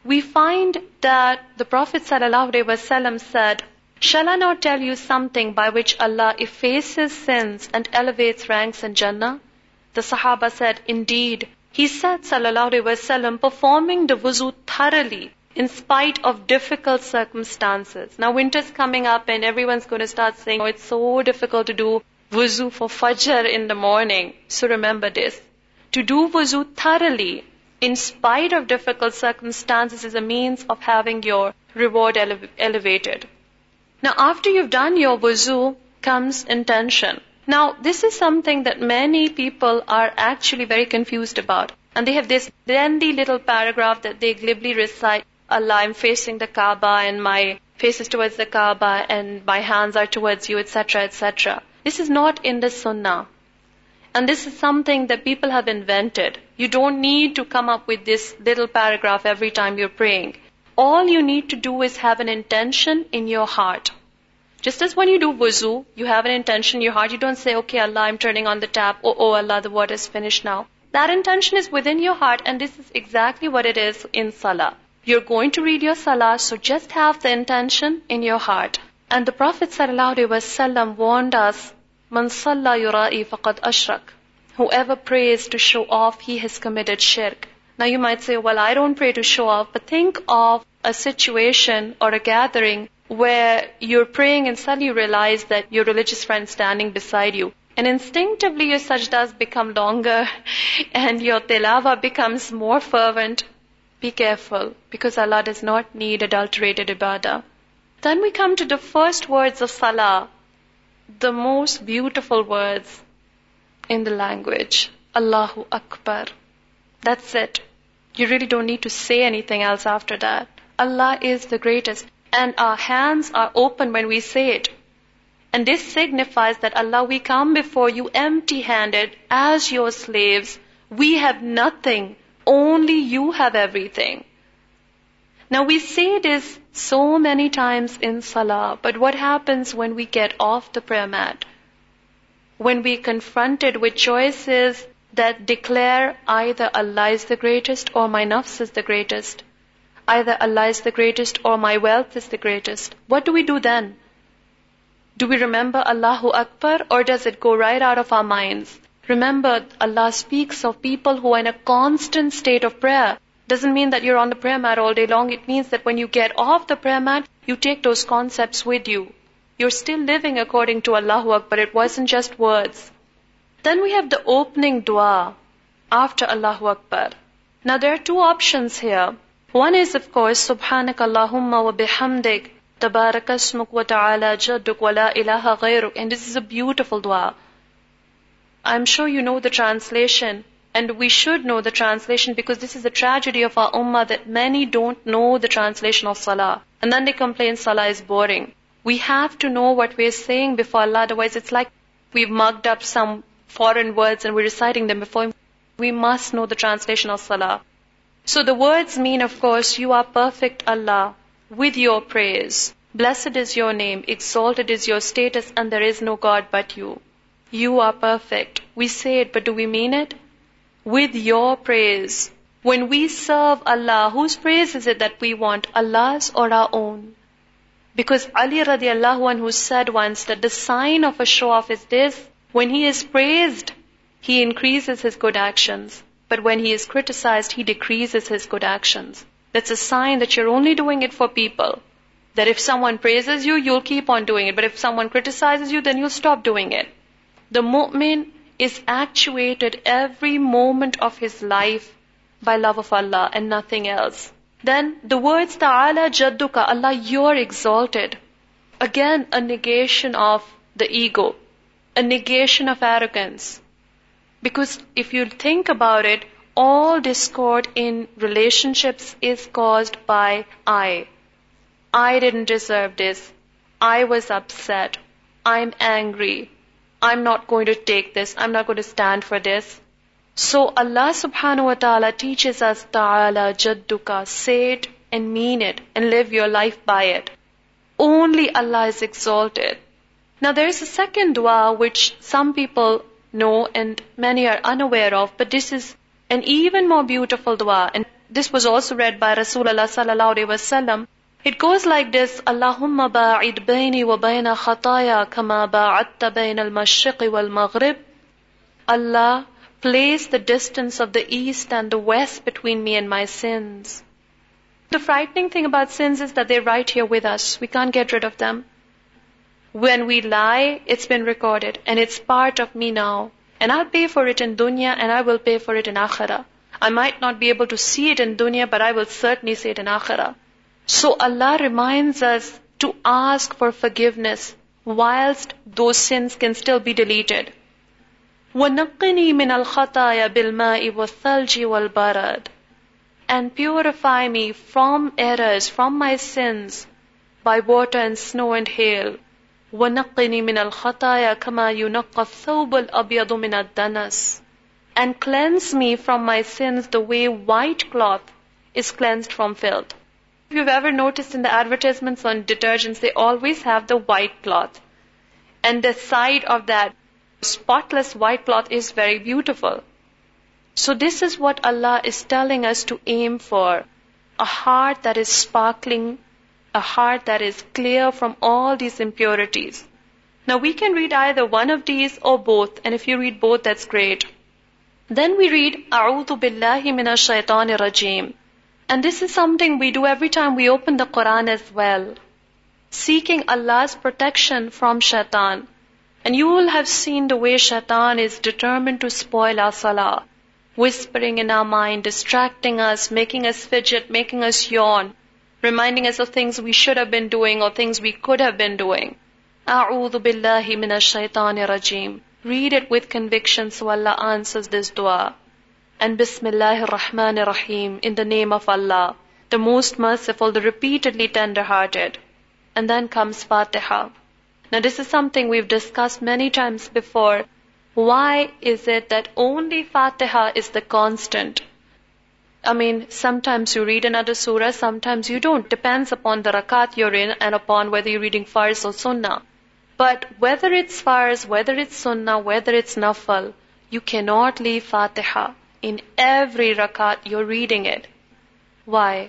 we find that the Prophet ﷺ said, "Shall I not tell you something by which Allah effaces sins and elevates ranks in Jannah?" The Sahaba said, "Indeed." He said, ﷺ, performing the wuzu thoroughly in spite of difficult circumstances. Now winter's coming up and everyone's going to start saying, "Oh, it's so difficult to do wuzu for Fajr in the morning." So remember this. To do wuzu thoroughly in spite of difficult circumstances is a means of having your reward elevated. Now after you've done your wuzu comes intention. Now this is something that many people are actually very confused about. And they have this lengthy little paragraph that they glibly recite, "Allah, I'm facing the Kaaba and my face is towards the Kaaba and my hands are towards you," etc., etc. This is not in the Sunnah. And this is something that people have invented. You don't need to come up with this little paragraph every time you're praying. All you need to do is have an intention in your heart. Just as when you do wuzu, you have an intention in your heart. You don't say, "Okay, Allah, I'm turning on the tap. Oh Allah, the water is finished now." That intention is within your heart, and this is exactly what it is in Salah. You're going to read your Salah, so just have the intention in your heart. And the Prophet ﷺ warned us, "Man salla yura'i faqad ashrak." Whoever prays to show off, he has committed shirk. Now you might say, "Well, I don't pray to show off," but think of a situation or a gathering where you're praying and suddenly you realize that your religious friend is standing beside you. And instinctively your sajdas become longer and your tilawah becomes more fervent. Be careful, because Allah does not need adulterated ibadah. Then we come to the first words of salah, the most beautiful words in the language. Allahu Akbar. That's it. You really don't need to say anything else after that. Allah is the greatest. And our hands are open when we say it. And this signifies that, Allah, we come before you empty-handed as your slaves. We have nothing. Only you have everything. Now we say this so many times in Salah, but what happens when we get off the prayer mat? When we're confronted with choices that declare either Allah is the greatest or my nafs is the greatest, either Allah is the greatest or my wealth is the greatest, what do we do then? Do we remember Allahu Akbar, or does it go right out of our minds? Remember, Allah speaks of people who are in a constant state of prayer. Doesn't mean that you're on the prayer mat all day long. It means that when you get off the prayer mat, you take those concepts with you. You're still living according to Allahu Akbar. It wasn't just words. Then we have the opening dua after Allahu Akbar. Now there are two options here. One is, of course, Subhanak Allahumma wa bihamdik, Tabarakasmuk wa ta'ala jadduk wa la ilaha ghayruk. And this is a beautiful dua. I'm sure you know the translation, and we should know the translation, because this is the tragedy of our ummah that many don't know the translation of salah. And then they complain salah is boring. We have to know what we're saying before Allah, otherwise it's like we've mugged up some foreign words and we're reciting them before Him. We must know the translation of salah. So the words mean, of course, you are perfect, Allah, with your praise. Blessed is your name, exalted is your status, and there is no God but you. You are perfect. We say it, but do we mean it? With your praise. When we serve Allah, whose praise is it that we want? Allah's or our own? Because Ali radiallahu anhu said once that the sign of a show-off is this: when he is praised, he increases his good actions. But when he is criticized, he decreases his good actions. That's a sign that you're only doing it for people. That if someone praises you, you'll keep on doing it. But if someone criticizes you, then you'll stop doing it. The mu'min is actuated every moment of his life by love of Allah and nothing else. Then the words Ta'ala Jadduka, Allah, you're exalted. Again, a negation of the ego, a negation of arrogance. Because if you think about it, all discord in relationships is caused by I. I didn't deserve this. I was upset. I'm angry. I'm not going to take this. I'm not going to stand for this. So Allah subhanahu wa ta'ala teaches us Ta'ala Jadduka. Say it and mean it and live your life by it. Only Allah is exalted. Now there is a second dua which some people know and many are unaware of, but this is an even more beautiful dua. And This was also read by Rasulullah sallallahu alaihi wasallam. It goes like this: Allahumma ba'id bayni wa bayna khataya kama ba'adta bayna al-mashriqi wal-maghrib. Allah, place the distance of the east and the west between me and my sins. The frightening thing about sins is that they're right here with us. We can't get rid of them. When we lie, it's been recorded and it's part of me now. And I'll pay for it in dunya and I will pay for it in akhirah. I might not be able to see it in dunya, but I will certainly see it in akhirah. So Allah reminds us to ask for forgiveness whilst those sins can still be deleted. وَنَقِّنِي مِنَ الْخَطَايَا بِالْمَاءِ وَالثَّلْجِ وَالْبَرَدِ. And purify me from errors, from my sins, by water and snow and hail. وَنَقِّنِي مِنَ الْخَطَايَا كَمَا يُنَقَّى الثَّوْبُ الْأَبْيَضُ مِنَ الدَّنَسِ. And cleanse me from my sins the way white cloth is cleansed from filth. If you've ever noticed in the advertisements on detergents, they always have the white cloth. And the side of that spotless white cloth is very beautiful. So this is what Allah is telling us to aim for. A heart that is sparkling, a heart that is clear from all these impurities. Now we can read either one of these or both, and if you read both, that's great. Then we read, A'udhu billahi minash shaitanir rajeem. And this is something we do every time we open the Quran as well. Seeking Allah's protection from shaitan. And you will have seen the way shaitan is determined to spoil our salah. Whispering in our mind, distracting us, making us fidget, making us yawn, reminding us of things we should have been doing or things we could have been doing. A'udhu billahi minash shaitanir rajeem. Read it with conviction so Allah answers this dua. And Bismillahir Rahmanir Rahim, in the name of Allah, the most merciful, the repeatedly tender-hearted. And then comes Fatiha. Now this is something we've discussed many times before. Why is it that only Fatiha is the constant? I mean, sometimes you read another surah, sometimes you don't. Depends upon the rakat you're in and upon whether you're reading Farz or Sunnah. But whether it's Farz, whether it's Sunnah, whether it's Nafal, you cannot leave Fatiha. In every rakat you're reading it. Why?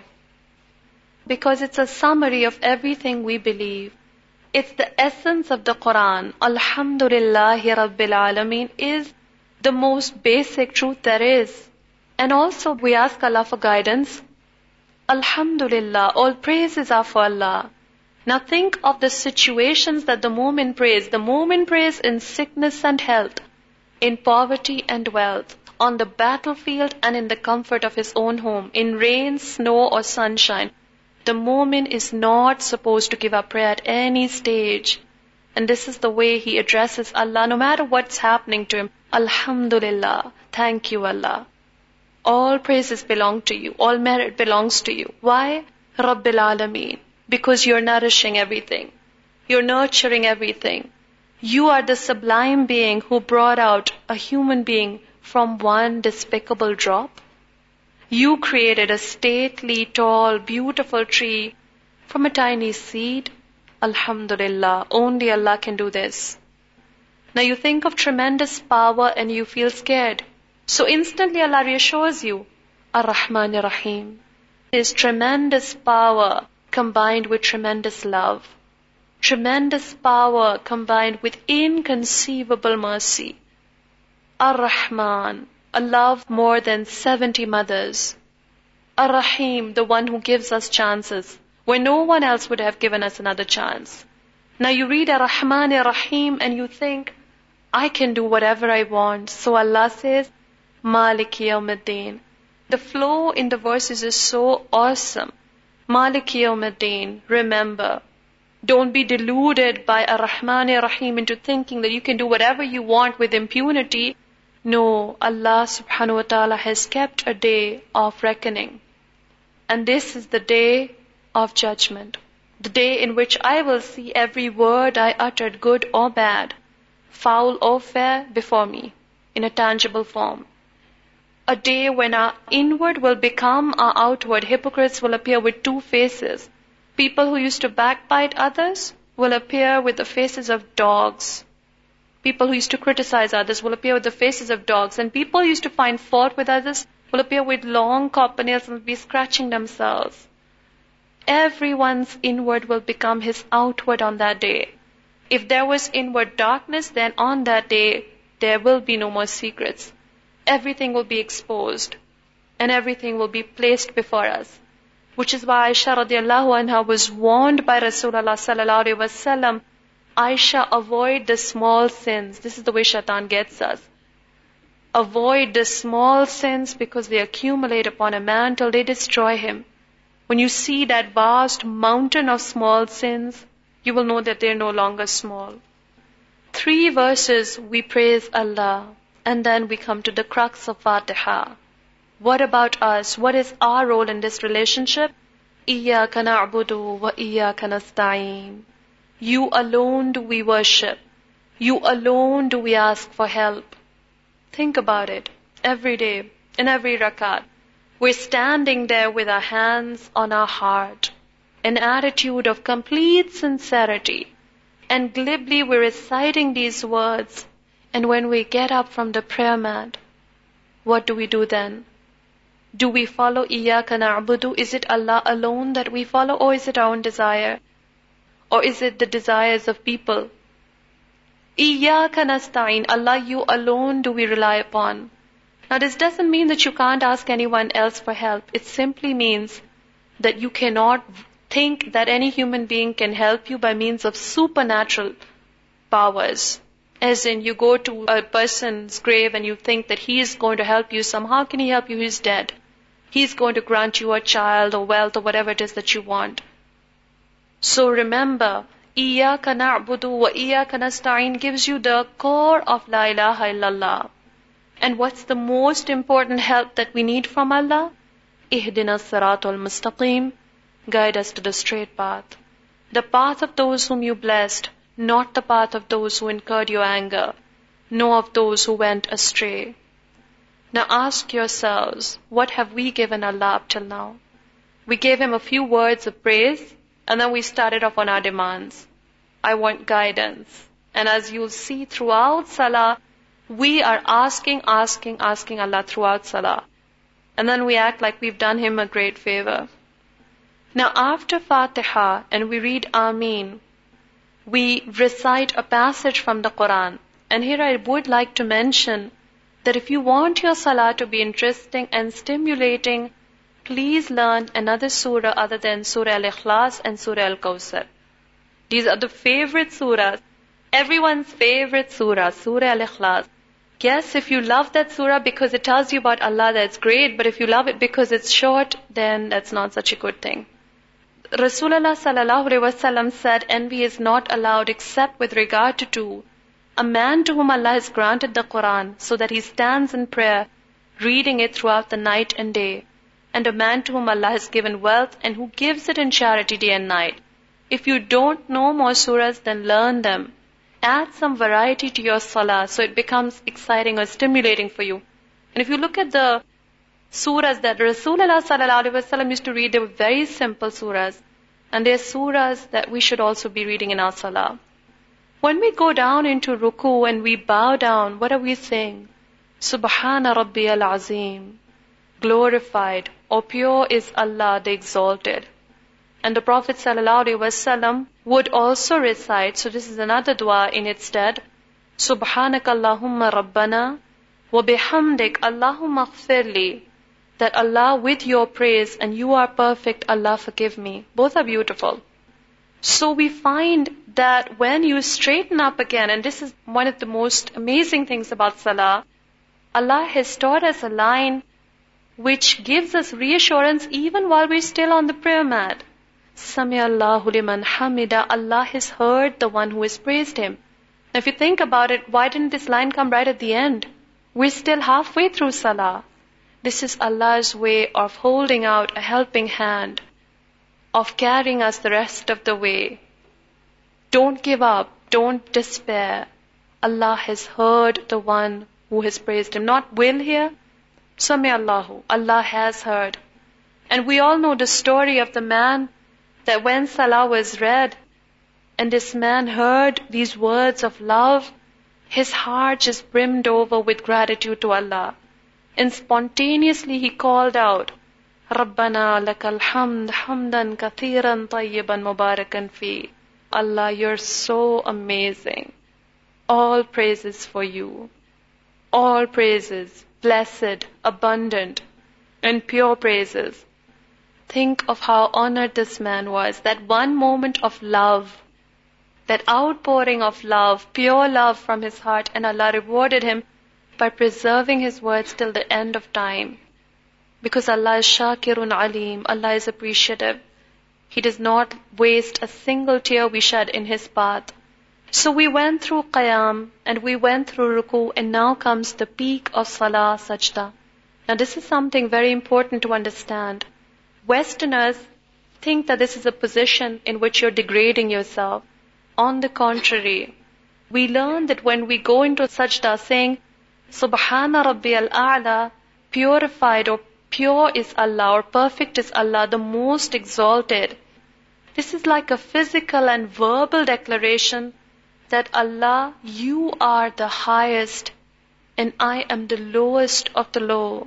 Because it's a summary of everything we believe. It's the essence of the Quran. Alhamdulillahi Rabbil Alameen is the most basic truth there is. And also we ask Allah for guidance. Alhamdulillah, all praises are for Allah. Now think of the situations that the mu'min prays. The mu'min prays in sickness and health, in poverty and wealth, on the battlefield and in the comfort of his own home, in rain, snow or sunshine. The mu'min is not supposed to give up prayer at any stage. And this is the way he addresses Allah, no matter what's happening to him. Alhamdulillah, thank you Allah. All praises belong to you, all merit belongs to you. Why? Rabbil Alameen. Because you're nourishing everything. You're nurturing everything. You are the sublime being who brought out a human being from one despicable drop. You created a stately, tall, beautiful tree from a tiny seed. Alhamdulillah, only Allah can do this. Now you think of tremendous power and you feel scared. So instantly Allah reassures you, Ar-Rahman Ar-Rahim. Is tremendous power combined with tremendous love. Tremendous power combined with inconceivable mercy. Ar-Rahman, a love more than 70 mothers. Ar-Rahim, the one who gives us chances, where no one else would have given us another chance. Now you read Ar-Rahman Ar-Rahim and you think, I can do whatever I want. So Allah says, Maliki Yawmiddin. The flow in the verses is so awesome. Maliki Yawmiddin, remember, don't be deluded by Ar-Rahman Ar-Rahim into thinking that you can do whatever you want with impunity. No, Allah subhanahu wa ta'ala has kept a day of reckoning. And this is the day of judgment. The day in which I will see every word I uttered, good or bad, foul or fair, before me, in a tangible form. A day when our inward will become our outward. Hypocrites will appear with two faces. People who used to backbite others will appear with the faces of dogs. People who used to criticize others will appear with the faces of dogs. And people who used to find fault with others will appear with long copper nails and will be scratching themselves. Everyone's inward will become his outward on that day. If there was inward darkness, then on that day, there will be no more secrets. Everything will be exposed and everything will be placed before us. Which is why Aisha radiallahu anha was warned by Rasulullah sallallahu alaihi wasallam, Aisha, avoid the small sins. This is the way shaitan gets us. Avoid the small sins because they accumulate upon a man till they destroy him. When you see that vast mountain of small sins, you will know that they are no longer small. 3 verses we praise Allah, and then we come to the crux of Fatiha. What about us? What is our role in this relationship? Iyyaka na'budu wa iyyaka nasta'een. You alone do we worship. You alone do we ask for help. Think about it. Every day, in every rakat, we're standing there with our hands on our heart, an attitude of complete sincerity. And glibly we're reciting these words. And when we get up from the prayer mat, what do we do then? Do we follow Iyyaka na'budu? Is it Allah alone that we follow, or is it our own desire? Or is it the desires of people? Iyyaka nasta'een. Allah, you alone do we rely upon. Now this doesn't mean that you can't ask anyone else for help. It simply means that you cannot think that any human being can help you by means of supernatural powers. As in, you go to a person's grave and you think that he is going to help you. How can he help you? He's dead. He's going to grant you a child or wealth or whatever it is that you want. So remember, Iyyaka na'budu wa iyyaka nasta'een gives you the core of La ilaha illallah. And what's the most important help that we need from Allah? Ihdina siratul mustaqim. Guide us to the straight path. The path of those whom you blessed, not the path of those who incurred your anger, nor of those who went astray. Now ask yourselves, what have we given Allah up till now? We gave Him a few words of praise, and then we started off on our demands. I want guidance. And as you'll see throughout Salah, we are asking Allah throughout Salah. And then we act like we've done Him a great favor. Now after Fatiha, and we read Ameen, we recite a passage from the Quran. And here I would like to mention that if you want your Salah to be interesting and stimulating, please learn another surah other than Surah Al-Ikhlas and Surah Al-Kawthar. These are the favorite surahs. Everyone's favorite surah, Surah Al-Ikhlas. Yes, if you love that surah because it tells you about Allah, that's great. But if you love it because it's short, then that's not such a good thing. Rasulullah sallallahu alaihi wasallam said, envy is not allowed except with regard to 2. A man to whom Allah has granted the Quran so that he stands in prayer, reading it throughout the night and day. And a man to whom Allah has given wealth and who gives it in charity day and night. If you don't know more surahs, then learn them. Add some variety to your salah so it becomes exciting or stimulating for you. And if you look at the surahs that Rasulullah sallallahu alaihi wasallam used to read, they were very simple surahs. And they're surahs that we should also be reading in our salah. When we go down into ruku and we bow down, what are we saying? Subhana Rabbiyal Azim. Glorified or pure is Allah the Exalted. And the Prophet ﷺ would also recite, so this is another dua in its stead, Subhanaka Allahumma Rabbana wa bihamdik Allahumma ighfirli. That Allah, with your praise and you are perfect, Allah forgive me. Both are beautiful. So we find that when you straighten up again, and this is one of the most amazing things about Salah, Allah has taught us a line which gives us reassurance even while we're still on the prayer mat. Sami Allahu liman hamida. Allah has heard the one who has praised Him. Now if you think about it, why didn't this line come right at the end? We're still halfway through Salah. This is Allah's way of holding out a helping hand, of carrying us the rest of the way. Don't give up. Don't despair. Allah has heard the one who has praised Him. Not will here. Sami Allahu. Allah has heard. And we all know the story of the man that when Salah was read, and this man heard these words of love, his heart just brimmed over with gratitude to Allah. And spontaneously he called out, Rabbana lakal hamd hamdan kathiran tayyiban mubarakan fi. Allah, you're so amazing. All praises for you. All praises, blessed, abundant, and pure praises. Think of how honored this man was. That one moment of love, that outpouring of love, pure love from his heart, and Allah rewarded him by preserving his words till the end of time. Because Allah is Shakirun Alim, Allah is appreciative. He does not waste a single tear we shed in His path. So we went through Qiyam and we went through Ruku, and now comes the peak of Salah, Sajda. Now this is something very important to understand. Westerners think that this is a position in which you're degrading yourself. On the contrary, we learn that when we go into Sajda saying, Subhana Rabbiyal A'la, purified or pure is Allah or perfect is Allah, the most exalted. This is like a physical and verbal declaration that Allah, you are the highest and I am the lowest of the low.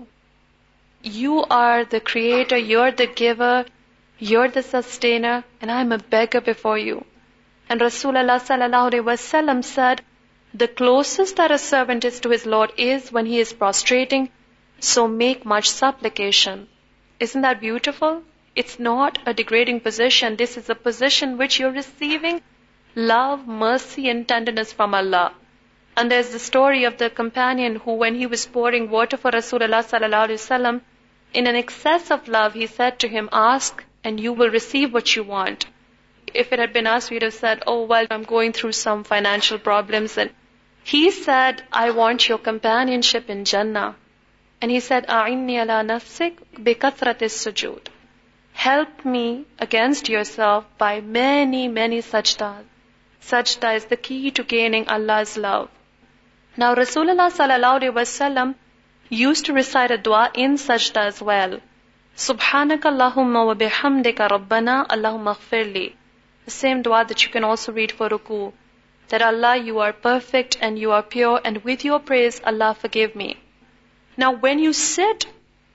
You are the creator, you're the giver, you're the sustainer, and I'm a beggar before you. And Rasulullah sallallahu alaihi wasallam said, the closest that a servant is to his Lord is when he is prostrating, so make much supplication. Isn't that beautiful? It's not a degrading position. This is a position which you're receiving love, mercy, and tenderness from Allah. And there's the story of the companion who, when he was pouring water for Rasulullah sallallahu alaihi wasallam, in an excess of love, he said to him, ask and you will receive what you want. If it had been us, we'd have said, oh, well, I'm going through some financial problems. And he said, I want your companionship in Jannah. And he said, A'inni ala nafsik bi kathratis sujood. Help me against yourself by many, many sajdas. Sajda is the key to gaining Allah's love. Now Rasulullah sallallahu alaihi wasallam used to recite a dua in sajda as well. Subhanaka Allahumma wa bihamdika Rabbana Allahumma ighfirli. The same dua that you can also read for ruku. That Allah, you are perfect and you are pure, and with your praise, Allah, forgive me. Now when you sit,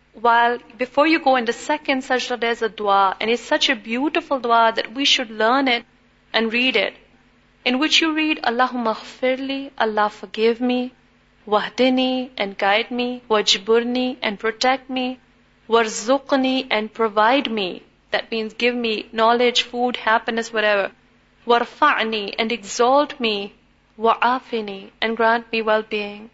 before you go in the second sajda, there's a dua, and it's such a beautiful dua that we should learn it and read it, in which you read, Allahumma ighfirli, Allah forgive me, wahdini, and guide me, wajburni, and protect me, warzuqni, and provide me. That means give me knowledge, food, happiness, whatever. Warfa'ni, and exalt me, wa'afini, and grant me well-being.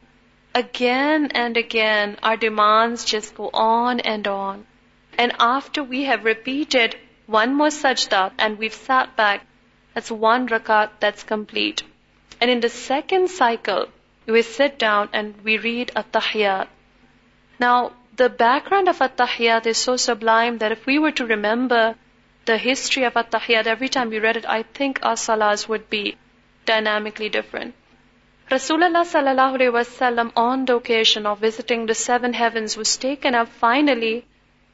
Again and again, our demands just go on and on. And after we have repeated one more sajda and we've sat back, that's one rakat that's complete. And in the second cycle, we sit down and we read at-tahiyyat. Now, the background of at-tahiyyat is so sublime that if we were to remember the history of at-tahiyyat, every time we read it, I think our salahs would be dynamically different. Rasulullah sallallahu alaihi wasallam, on the occasion of visiting the seven heavens, was taken up finally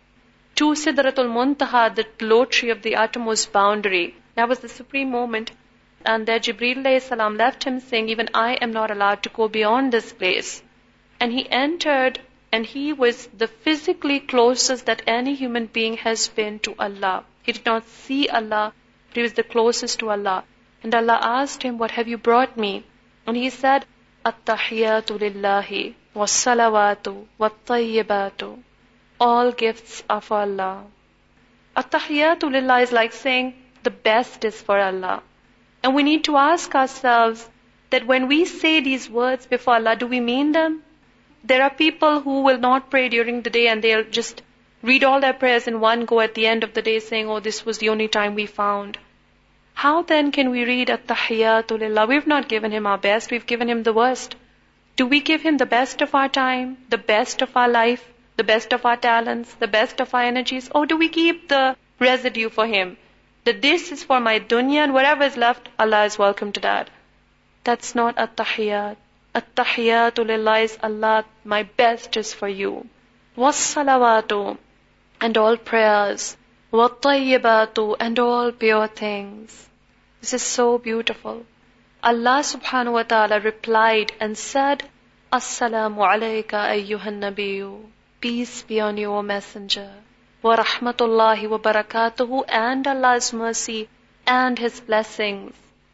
to Sidratul Muntaha, the low tree of the uttermost boundary. That was the supreme moment. And there Jibreel alayhi salam left him saying, even I am not allowed to go beyond this place. And he entered, and he was the physically closest that any human being has been to Allah. He did not see Allah, but he was the closest to Allah. And Allah asked him, what have you brought me? And he said, At-tahiyyatu lillahi, was-salawatu, wat-tayyibatu. All gifts are for Allah. At-tahiyyatu lillah is like saying, the best is for Allah. And we need to ask ourselves that when we say these words before Allah, do we mean them? There are people who will not pray during the day and they'll just read all their prayers in one go at the end of the day saying, oh, this was the only time we found. How then can we read at-tahiyyatu lillah? We've not given him our best, we've given him the worst. Do we give him the best of our time, the best of our life, the best of our talents, the best of our energies? Or do we keep the residue for him? That this is for my dunya and whatever is left, Allah is welcome to that. That's not at-tahiyyat. At-tahiyyatu lillah is Allah, my best is for you. Was-salawatu, and all prayers. Wat-tayyibatu, and all pure things. This is so beautiful. Allah subhanahu wa ta'ala replied and said, Assalamu alayka ayyuhan nabiyyu. Peace be on you, O Messenger. Wa rahmatullahi wa barakatuhu, and Allah's mercy and His blessings.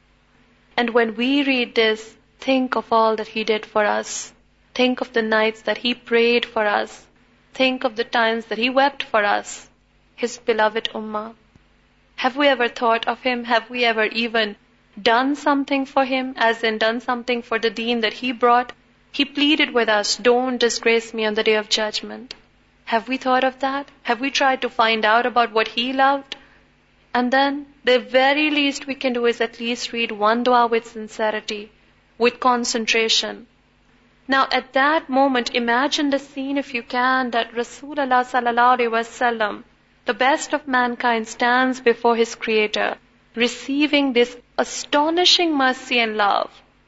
And when we read this, think of all that He did for us. Think of the nights that He prayed for us. Think of the times that He wept for us, His beloved Ummah. Have we ever thought of Him? Have we ever even done something for Him, as in done something for the deen that He brought? He pleaded with us, don't disgrace me on the day of judgment. Have we thought of that? Have we tried to find out about what He loved? And then, the very least we can do is at least read one dua with sincerity, with concentration. Now at that moment, imagine the scene if you can, that Rasulullah sallallahu alaihi wasallam, the best of mankind, stands before his Creator, receiving this astonishing mercy and love.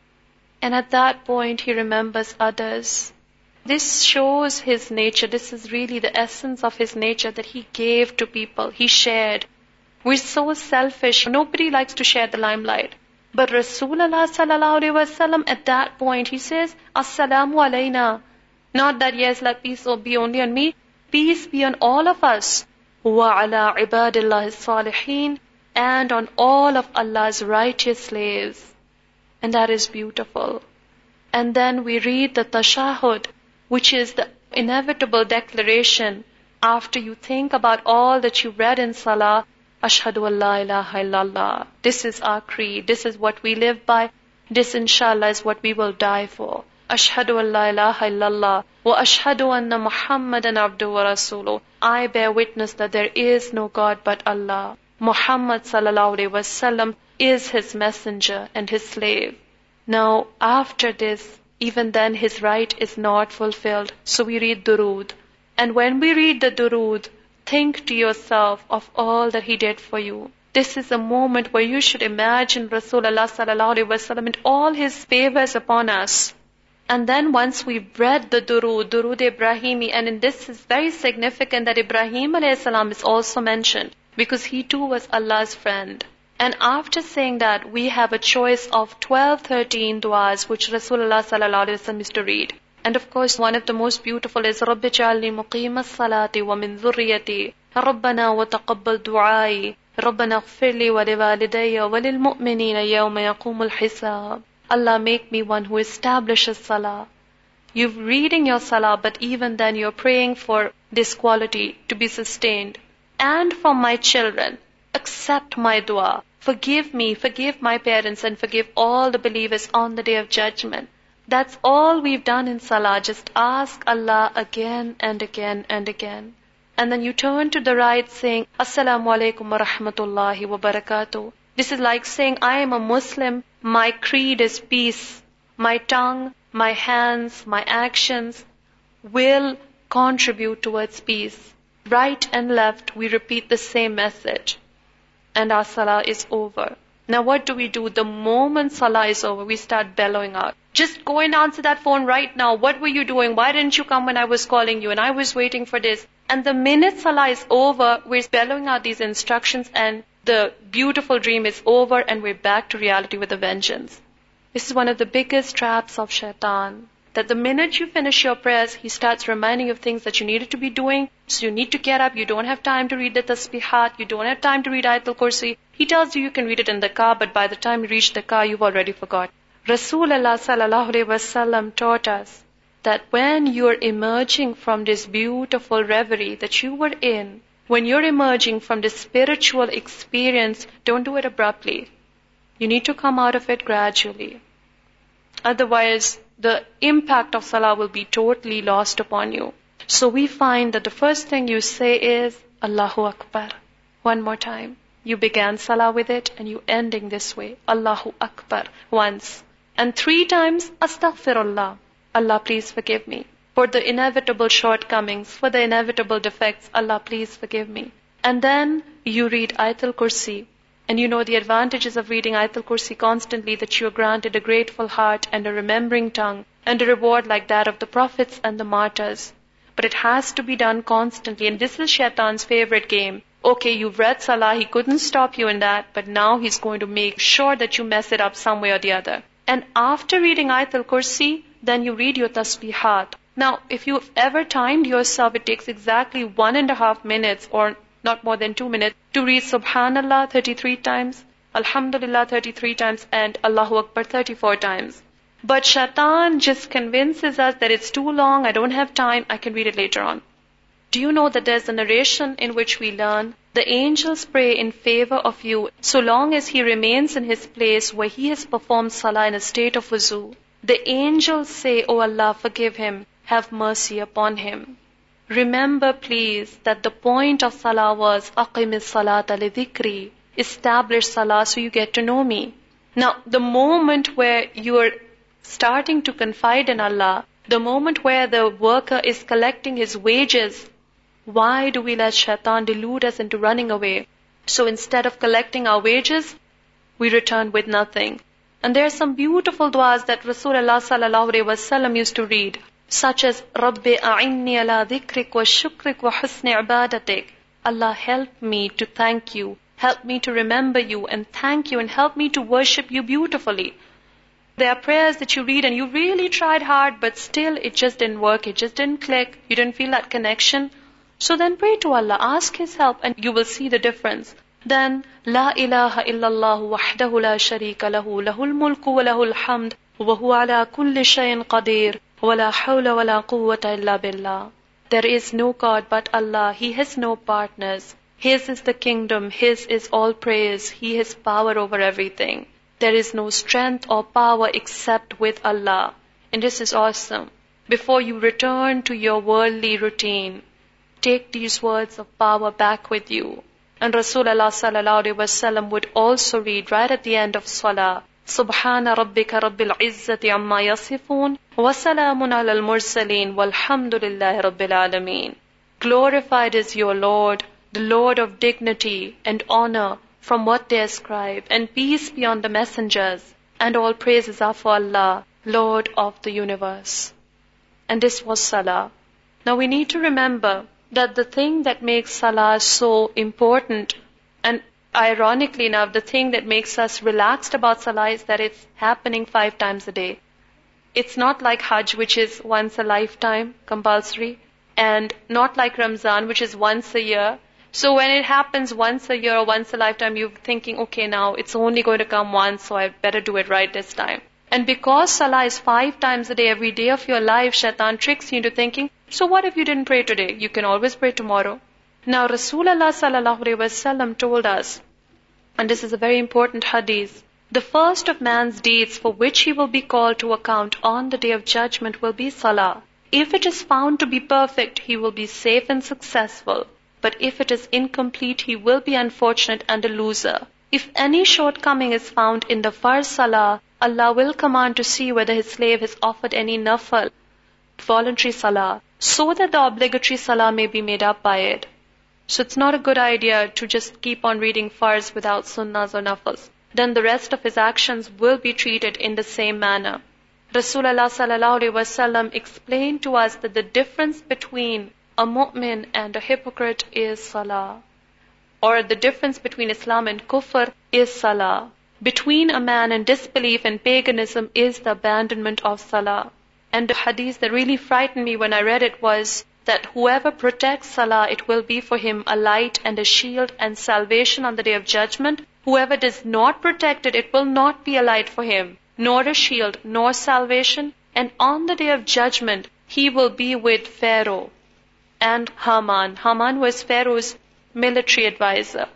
And at that point, he remembers others. This shows his nature. This is really the essence of his nature, that he gave to people, he shared. We're so selfish. Nobody likes to share the limelight. But Rasulullah sallallahu alaihi wasallam, at that point, he says, Assalamu alayna. Not that, yes, let peace be only on me. Peace be on all of us. Wa ala ibadillahi salihin. And on all of Allah's righteous slaves. And that is beautiful. And then we read the tashahhud, which is the inevitable declaration after you think about all that you read in salah. Ashhadu an la ilaha illallah. This is our creed. This is what we live by. This inshallah is what we will die for. Ashhadu an la ilaha illallah. Wa ashhadu anna Muhammadan abduhu wa rasuluh. I bear witness that there is no God but Allah. Muhammad sallallahu alaihi wasallam is His messenger and His slave. Now, after this, even then His right is not fulfilled. So we read durood. And when we read the durood, think to yourself of all that He did for you. This is a moment where you should imagine Rasulullah sallallahu alaihi wasallam and all His favors upon us. And then once we've read the durood Ibrahimi, and in this is very significant that Ibrahim alayhi salam is also mentioned, because he too was Allah's friend. And after saying that, we have a choice of 12-13 du'as which Rasulullah sallallahu alaihi wasallam used to read. And of course, one of the most beautiful is Rabbi ja'alni muqima as-salati wa min dhurriyyati Rabbana wa taqabbal du'ai Rabbana ighfirli wa liwalidayya wa lil mu'minina yawma yaqumul hisab. Allah, make me one who establishes salah. You're reading your salah, but even then you're praying for this quality to be sustained. And for my children, accept my dua. Forgive me, forgive my parents, and forgive all the believers on the day of judgment. That's all we've done in salah. Just ask Allah again and again and again. And then you turn to the right saying, Assalamu alaikum wa rahmatullahi wa barakatuh. This is like saying, I am a Muslim, my creed is peace. My tongue, my hands, my actions will contribute towards peace. Right and left, we repeat the same message. And our salah is over. Now what do? The moment salah is over, we start bellowing out. Just go and answer that phone right now. What were you doing? Why didn't you come when I was calling you? And I was waiting for this. And the minute salah is over, we're bellowing out these instructions, and the beautiful dream is over, and we're back to reality with a vengeance. This is one of the biggest traps of shaitan. That the minute you finish your prayers, he starts reminding you of things that you needed to be doing. So you need to get up. You don't have time to read the tasbihat. You don't have time to read Ayatul Kursi. He tells you can read it in the car, but by the time you reach the car, you've already forgot. Rasulullah sallallahu alaihi wasallam taught us that when you're emerging from this beautiful reverie that you were in, when you're emerging from this spiritual experience, don't do it abruptly. You need to come out of it gradually. Otherwise, the impact of salah will be totally lost upon you. So we find that the first thing you say is, Allahu Akbar. One more time. You began salah with it and you ending this way. Allahu Akbar. Once. And 3 times, Astaghfirullah. Allah, please forgive me. For the inevitable shortcomings, for the inevitable defects, Allah, please forgive me. And then you read Ayatul Kursi. And you know the advantages of reading Ayatul Kursi constantly, that you are granted a grateful heart and a remembering tongue, and a reward like that of the prophets and the martyrs. But it has to be done constantly, and this is Shaitan's favorite game. Okay, you've read Salah, he couldn't stop you in that, but now he's going to make sure that you mess it up some way or the other. And after reading Ayatul Kursi, then you read your tasbihat. Now, if you've ever timed yourself, it takes exactly 1.5 minutes or not more than 2 minutes to read Subhanallah 33 times, Alhamdulillah 33 times, and Allahu Akbar 34 times. But Shaitan just convinces us that it's too long, I don't have time, I can read it later on. Do you know that there's a narration in which we learn, the angels pray in favor of you so long as he remains in his place where he has performed salah in a state of wuzu. The angels say, "O Allah, forgive him, have mercy upon him." Remember please that the point of salah was, "Aqimis salata li dhikri," establish salah so you get to know me. Now, the moment where you are starting to confide in Allah, the moment where the worker is collecting his wages, why do we let Shaitan delude us into running away? So instead of collecting our wages, we return with nothing. And there are some beautiful du'as that Rasulullah sallallahu alaihi wasallam used to read, such as Rabbi a'inni ala dhikrik wa shukrik wa husni ibadatik. Allah, help me to thank you, help me to remember you and thank you, and help me to worship you beautifully. There are prayers that you read and you really tried hard, but still it just didn't work, it just didn't click, you didn't feel that connection. So then pray to Allah, ask His help, and you will see the difference. Then, La ilaha illallah wahdahu la sharika lahu, lahul mulku wa lahul hamd, wa huwa ala kulli shayin qadir, wa la hawla wa la quwwata illa billah. There is no God but Allah, He has no partners. His is the kingdom, His is all praise, He has power over everything. There is no strength or power except with Allah. And this is awesome. Before you return to your worldly routine, take these words of power back with you. And Rasulullah sallallahu alaihi wasallam would also read right at the end of salah, Subhana rabbika rabbil izzati amma yasifun, wa salamun alal mursaleen, walhamdulillahi rabbil alameen. Glorified is your Lord, the Lord of dignity and honor from what they ascribe, and peace be on the messengers, and all praises are for Allah, Lord of the universe. And this was salah. Now we need to remember that the thing that makes salah so important, and ironically enough, the thing that makes us relaxed about salah is that it's happening 5 times a day. It's not like Hajj, which is once a lifetime, compulsory, and not like Ramzan, which is once a year. So when it happens once a year or once a lifetime, you're thinking, okay, now it's only going to come once, so I better do it right this time. And because salah is 5 times a day, every day of your life, Shaitan tricks you into thinking, so what if you didn't pray today? You can always pray tomorrow. Now Rasulullah sallallahu alaihi wasallam told us, and this is a very important hadith, the first of man's deeds for which he will be called to account on the day of judgment will be salah. If it is found to be perfect, he will be safe and successful. But if it is incomplete, he will be unfortunate and a loser. If any shortcoming is found in the farz salah, Allah will command to see whether His slave has offered any nafal, voluntary salah, so that the obligatory salah may be made up by it. So it's not a good idea to just keep on reading farz without sunnahs or nafals. Then the rest of his actions will be treated in the same manner. Rasulullah sallallahu alaihi wasallam explained to us that the difference between a mu'min and a hypocrite is salah. Or the difference between Islam and kufr is salah. Between a man and disbelief and paganism is the abandonment of salah. And the hadith that really frightened me when I read it was that whoever protects salah, it will be for him a light and a shield and salvation on the day of judgment. Whoever does not protect it, it will not be a light for him, nor a shield, nor salvation. And on the day of judgment, he will be with Pharaoh and Haman. Haman was Pharaoh's military advisor.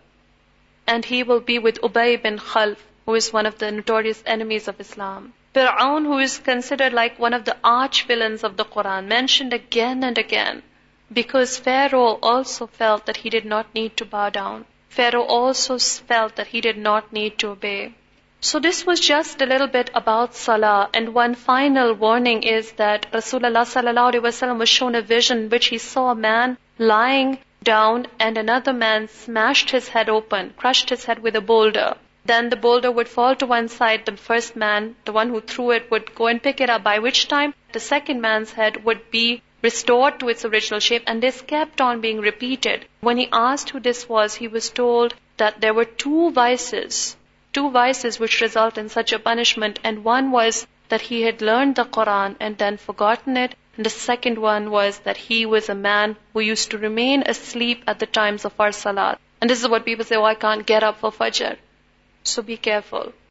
And he will be with Ubay bin Khalf, who is one of the notorious enemies of Islam. Fir'aun, who is considered like one of the arch villains of the Quran, mentioned again and again, because Pharaoh also felt that he did not need to bow down. Pharaoh also felt that he did not need to obey. So this was just a little bit about salah. And one final warning is that Rasulullah sallallahu alaihi wasallam was shown a vision which he saw a man lying down and another man smashed his head open, crushed his head with a boulder. Then the boulder would fall to one side. The first man, the one who threw it, would go and pick it up, by which time the second man's head would be restored to its original shape. And this kept on being repeated. When he asked who this was, he was told that there were two vices which result in such a punishment. And one was that he had learned the Quran and then forgotten it. And the second one was that he was a man who used to remain asleep at the times of our salat. And this is what people say, oh, I can't get up for Fajr. So be careful.